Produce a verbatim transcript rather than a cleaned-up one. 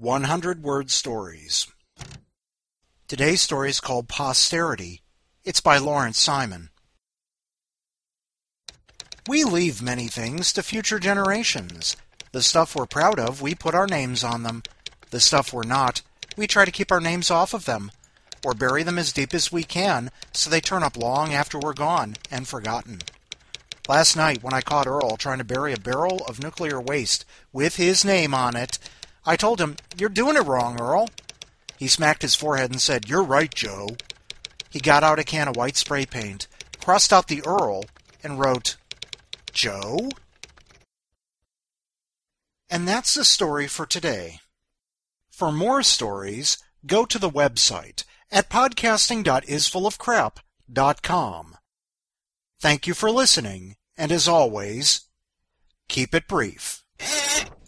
hundred word stories. Today's story is called Posterity. It's by Lawrence Simon. We leave many things to future generations. The stuff we're proud of, we put our names on them. The stuff we're not, we try to keep our names off of them, or bury them as deep as we can so they turn up long after we're gone and forgotten. Last night, when I caught Earl trying to bury a barrel of nuclear waste with his name on it, I told him, "You're doing it wrong, Earl." He smacked his forehead and said, "You're right, Joe." He got out a can of white spray paint, crossed out the Earl, and wrote, "Joe?" And that's the story for today. For more stories, go to the website at podcasting dot isfullofcrap dot com. Thank you for listening, and as always, keep it brief.